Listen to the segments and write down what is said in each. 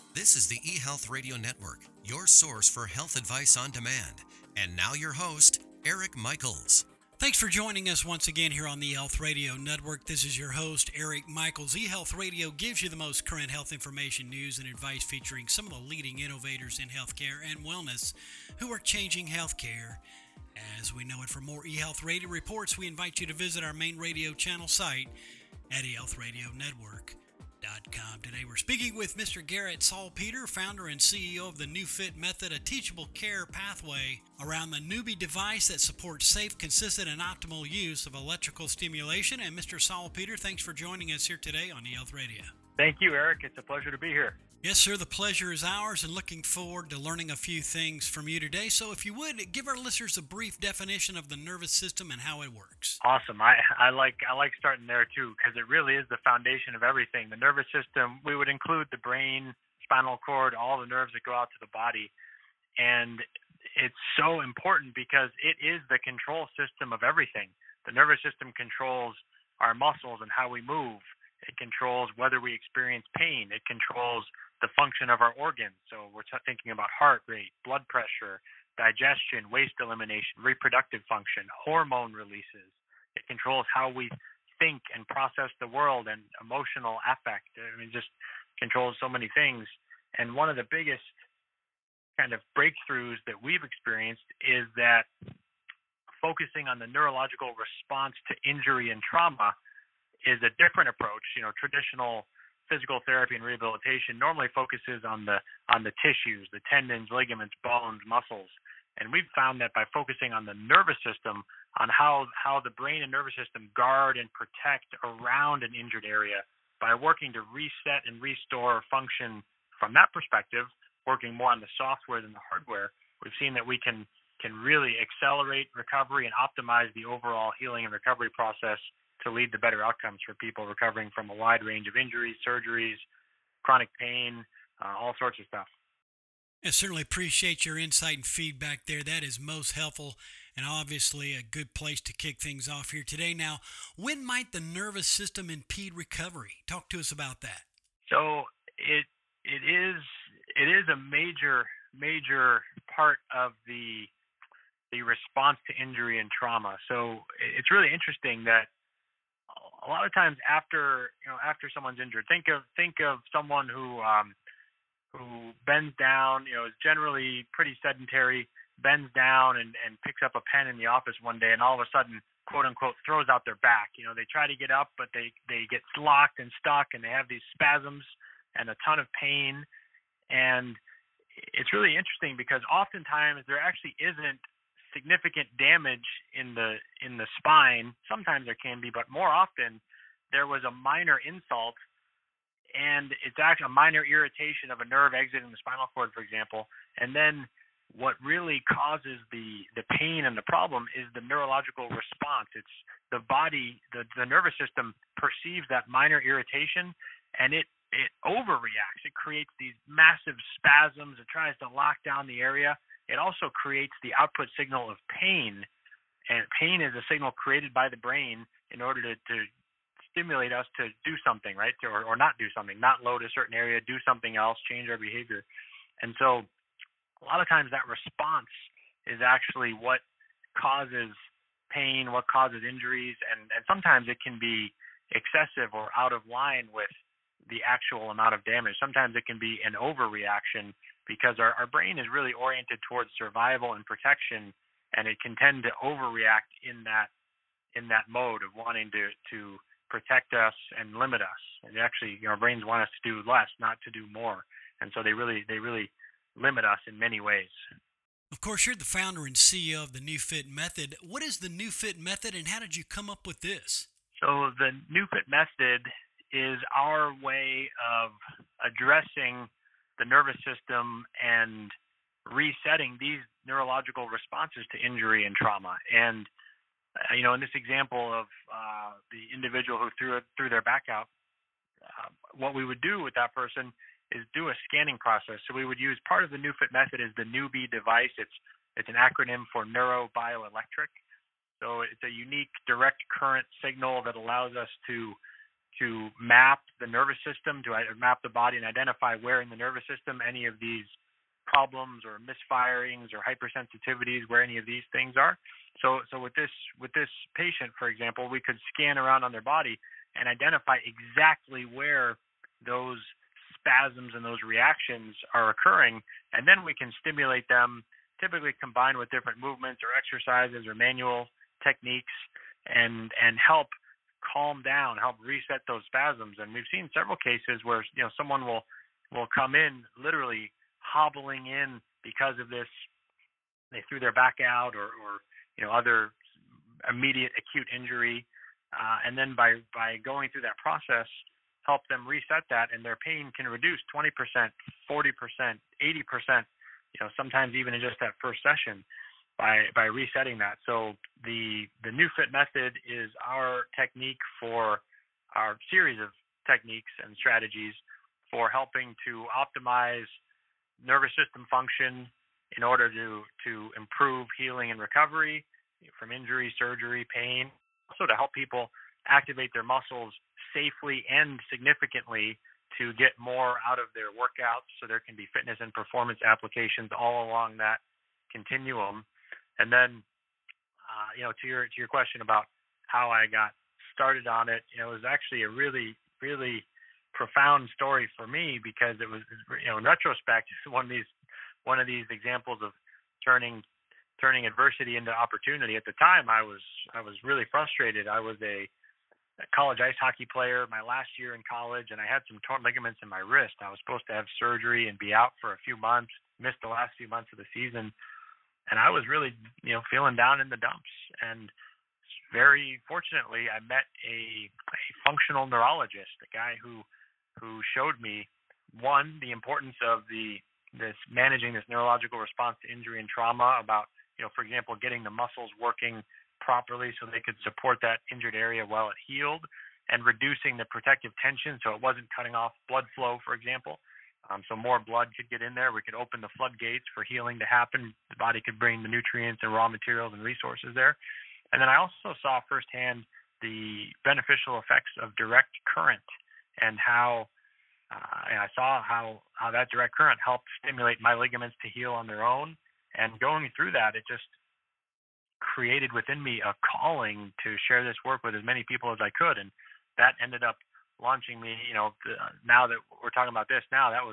This is the eHealth Radio Network, your source for health advice on demand. And now your host, Eric Michaels. Thanks for joining us once again here on the eHealth Radio Network. This is your host, Eric Michaels. eHealth Radio gives you the most current health information, news, and advice featuring some of the leading innovators in healthcare and wellness who are changing healthcare as we know it. For more eHealth Radio reports, we invite you to visit our main radio channel site at eHealthRadioNetwork.com. Today we're speaking with Mr. Garrett Salpeter, founder and CEO of the NeuFit Method, a teachable care pathway around the Newbie device that supports safe, consistent, and optimal use of electrical stimulation. And Mr. Salpeter, thanks for joining us here today on eHealth Radio. Thank you, Eric. It's a pleasure to be here. Yes, sir. The pleasure is ours, and looking forward to learning a few things from you today. So if you would, give our listeners a brief definition of the nervous system and how it works. Awesome. I like starting there, too, because it really is the foundation of everything. The nervous system, we would include the brain, spinal cord, all the nerves that go out to the body. And it's so important because it is the control system of everything. The nervous system controls our muscles and how we move. It controls whether we experience pain. It controls the function of our organs. So we're thinking about heart rate, blood pressure, digestion, waste elimination, reproductive function, hormone releases. It controls how we think and process the world and emotional affect. I mean, just controls so many things. And one of the biggest kind of breakthroughs that we've experienced is that focusing on the neurological response to injury and trauma is a different approach. You know, traditional physical therapy and rehabilitation normally focuses on the tissues, the tendons, ligaments, bones, muscles. And we've found that by focusing on the nervous system, on how the brain and nervous system guard and protect around an injured area, by working to reset and restore function from that perspective, working more on the software than the hardware, we've seen that we can really accelerate recovery and optimize the overall healing and recovery process to lead to better outcomes for people recovering from a wide range of injuries, surgeries, chronic pain, all sorts of stuff. I certainly appreciate your insight and feedback there. That is most helpful and obviously a good place to kick things off here today. Now, when might the nervous system impede recovery? Talk to us about that. So it is a major part of the response to injury and trauma. So it's really interesting that a lot of times after someone's injured, think of someone who bends down, is generally pretty sedentary, bends down and picks up a pen in the office one day and all of a sudden, quote unquote, throws out their back. They try to get up, but they get locked and stuck and they have these spasms and a ton of pain. And it's really interesting because oftentimes there actually isn't significant damage in the spine. Sometimes there can be, but more often there was a minor insult and it's actually a minor irritation of a nerve exiting the spinal cord, for example. And then what really causes the pain and the problem is the neurological response. It's the body, the nervous system perceives that minor irritation and it overreacts. It creates these massive spasms. It tries to lock down the area. It also creates the output signal of pain, and pain is a signal created by the brain in order to stimulate us to do something, right, or not do something, not load a certain area, do something else, change our behavior. And so a lot of times that response is actually what causes pain, what causes injuries, and sometimes it can be excessive or out of line with the actual amount of damage. Sometimes it can be an overreaction because our brain is really oriented towards survival and protection, and it can tend to overreact in that mode of wanting to protect us and limit us. And actually, our brains want us to do less, not to do more. And so they really limit us in many ways. Of course, you're the founder and CEO of the NeuFit Method. What is the NeuFit Method, and how did you come up with this? So the NeuFit Method is our way of addressing the nervous system and resetting these neurological responses to injury and trauma. And, in this example of the individual who threw their back out, what we would do with that person is do a scanning process. So we would use part of the NeuFit Method is the Newbie device. It's an acronym for neurobioelectric. So it's a unique direct current signal that allows us to to map the nervous system, to map the body and identify where in the nervous system any of these problems or misfirings or hypersensitivities, where any of these things are. So with this patient, for example, we could scan around on their body and identify exactly where those spasms and those reactions are occurring, and then we can stimulate them, typically combined with different movements or exercises or manual techniques, and help calm down, help reset those spasms. And we've seen several cases where someone will come in literally hobbling in because of this. They threw their back out or other immediate acute injury, and then by going through that process, help them reset that, and their pain can reduce 20%, 40%, 80%, sometimes even in just that first session by resetting that. So the NeuFit method is our technique for our series of techniques and strategies for helping to optimize nervous system function in order to improve healing and recovery from injury, surgery, pain, also to help people activate their muscles safely and significantly to get more out of their workouts, so there can be fitness and performance applications all along that continuum. And then, to your question about how I got started on it, it was actually a really, really profound story for me, because it was, in retrospect, one of these examples of turning adversity into opportunity. At the time, I was really frustrated. I was a college ice hockey player my last year in college, and I had some torn ligaments in my wrist. I was supposed to have surgery and be out for a few months, missed the last few months of the season, and I was really, feeling down in the dumps. And very fortunately, I met a functional neurologist, a guy who showed me, one, the importance of managing this neurological response to injury and trauma, about, for example, getting the muscles working properly so they could support that injured area while it healed, and reducing the protective tension so it wasn't cutting off blood flow, for example. So more blood could get in there. We could open the floodgates for healing to happen. The body could bring the nutrients and raw materials and resources there. And then I also saw firsthand the beneficial effects of direct current, and how and I saw how that direct current helped stimulate my ligaments to heal on their own. And going through that, it just created within me a calling to share this work with as many people as I could. And that ended up launching me, now that we're talking about this now, that was,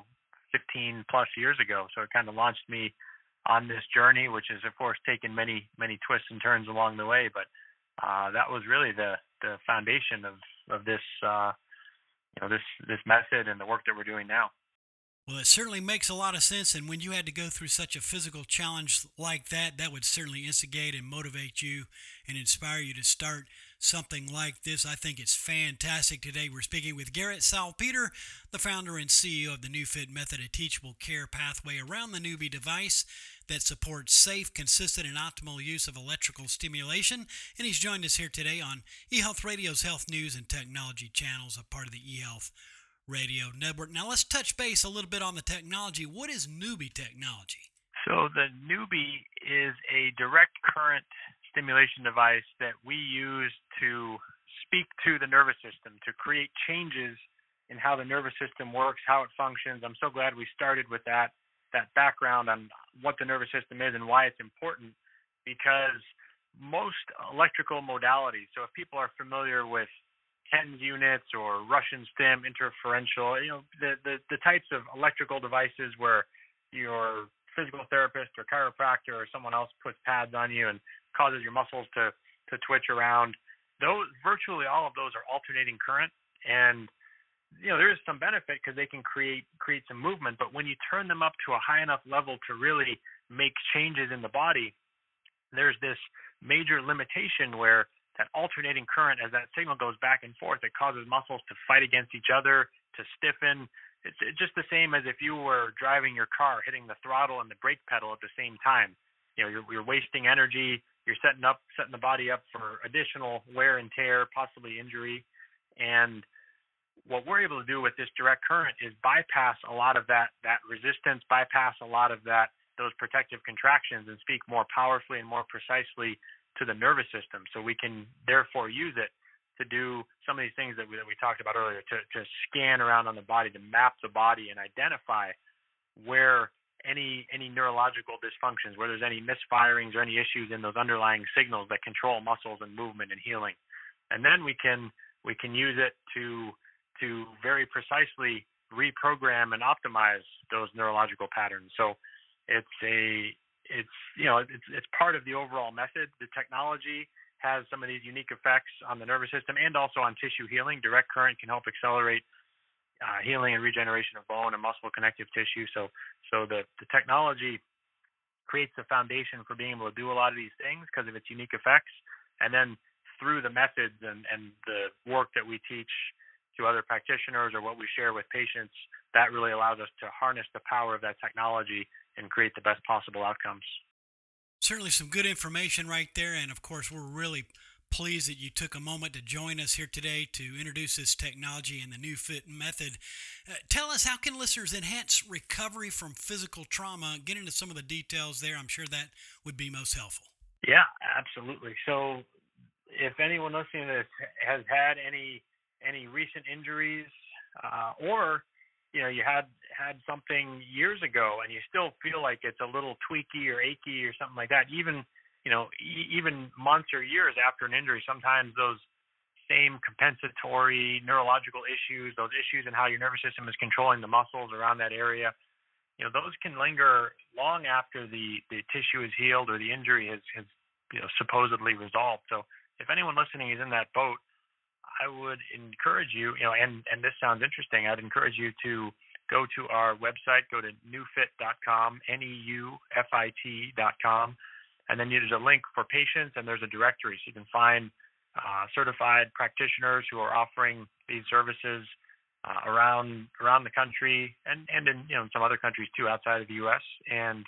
15 plus years ago. So it kind of launched me on this journey, which has, of course, taken many, many twists and turns along the way. But that was really the foundation of this, this method and the work that we're doing now. Well, it certainly makes a lot of sense, and when you had to go through such a physical challenge like that, that would certainly instigate and motivate you and inspire you to start something like this. I think it's fantastic. Today we're speaking with Garrett Salpeter, the founder and CEO of the NeuFit method, a teachable care pathway around the Newbie device that supports safe, consistent, and optimal use of electrical stimulation. And he's joined us here today on eHealth Radio's Health News and Technology channels, a part of the eHealth Radio Network. Now let's touch base a little bit on the technology. What is Newbie technology? So the Newbie is a direct current stimulation device that we use to speak to the nervous system, to create changes in how the nervous system works, how it functions. I'm so glad we started with that background on what the nervous system is and why it's important, because most electrical modalities, so if people are familiar with TENS units or Russian stim, interferential, the types of electrical devices where your physical therapist or chiropractor or someone else puts pads on you and causes your muscles to twitch around, those, virtually all of those are alternating current. And there is some benefit because they can create some movement, but when you turn them up to a high enough level to really make changes in the body, there's this major limitation where that alternating current, as that signal goes back and forth, it causes muscles to fight against each other, to stiffen. It's just the same as if you were driving your car, hitting the throttle and the brake pedal at the same time. You're wasting energy. You're setting the body up for additional wear and tear, possibly injury. And what we're able to do with this direct current is bypass a lot of that resistance, bypass a lot of those protective contractions, and speak more powerfully and more precisely to the nervous system. So we can therefore use it to do some of these things that we talked about earlier, to scan around on the body, to map the body and identify where any neurological dysfunctions, where there's any misfirings or any issues in those underlying signals that control muscles and movement and healing. And then we can use it to very precisely reprogram and optimize those neurological patterns. So it's part of the overall method. The technology has some of these unique effects on the nervous system and also on tissue healing. Direct current can help accelerate healing and regeneration of bone and muscle connective tissue. So the technology creates the foundation for being able to do a lot of these things because of its unique effects. And then through the methods and the work that we teach to other practitioners or what we share with patients, that really allows us to harness the power of that technology and create the best possible outcomes. Certainly some good information right there. And of course, we're really pleased that you took a moment to join us here today to introduce this technology and the NeuFit method. Tell us, how can listeners enhance recovery from physical trauma? Get into some of the details there. I'm sure that would be most helpful. Yeah, absolutely. So if anyone listening to this has had any recent injuries or you had something years ago and you still feel like it's a little tweaky or achy or something like that, even months or years after an injury, sometimes those same compensatory neurological issues, those issues in how your nervous system is controlling the muscles around that area, those can linger long after the tissue is healed or the injury has supposedly resolved. So if anyone listening is in that boat, I would encourage you, and this sounds interesting, I'd encourage you to go to our website, go to neufit.com, neufit.com, and then there's a link for patients and there's a directory. So you can find certified practitioners who are offering these services around the country and in some other countries too outside of the U.S. And,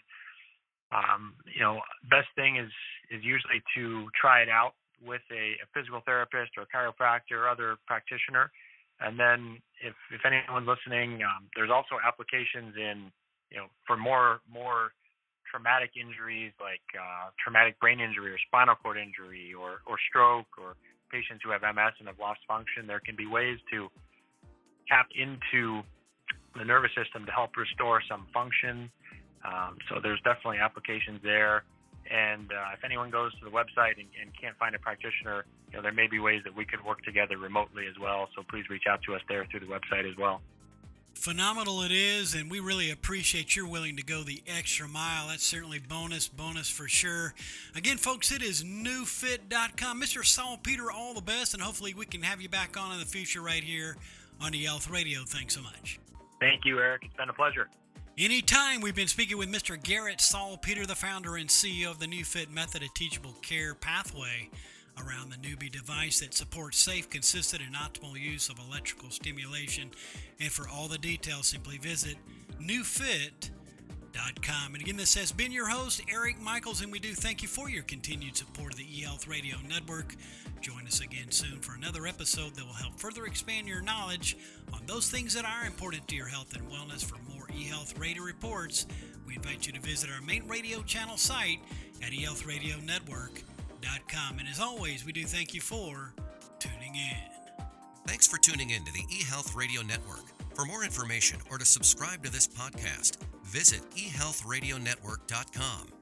best thing is usually to try it out with a physical therapist or a chiropractor or other practitioner. And then if anyone's listening, there's also applications for more traumatic injuries like traumatic brain injury or spinal cord injury or stroke, or patients who have MS and have lost function. There can be ways to tap into the nervous system to help restore some function. So there's definitely applications there. And if anyone goes to the website and can't find a practitioner, there may be ways that we could work together remotely as well. So please reach out to us there through the website as well. Phenomenal it is, and we really appreciate you're willing to go the extra mile. That's certainly bonus for sure. Again, folks, it is neufit.com. Mr. Salpeter, all the best, and hopefully we can have you back on in the future right here on eHealth Radio. Thanks so much. Thank you, Eric. It's been a pleasure. Anytime. We've been speaking with Mr. Garrett Salpeter, the founder and CEO of the NeuFit Method, a teachable care pathway around the Newbie device that supports safe, consistent, and optimal use of electrical stimulation. And for all the details, simply visit neufit.com. And again, this has been your host, Eric Michaels, and we do thank you for your continued support of the eHealth Radio Network. Join us again soon for another episode that will help further expand your knowledge on those things that are important to your health and wellness. For more eHealth Radio reports, we invite you to visit our main radio channel site at eHealthRadioNetwork.com. And as always, we do thank you for tuning in. Thanks for tuning in to the eHealth Radio Network. For more information or to subscribe to this podcast, visit eHealthRadioNetwork.com.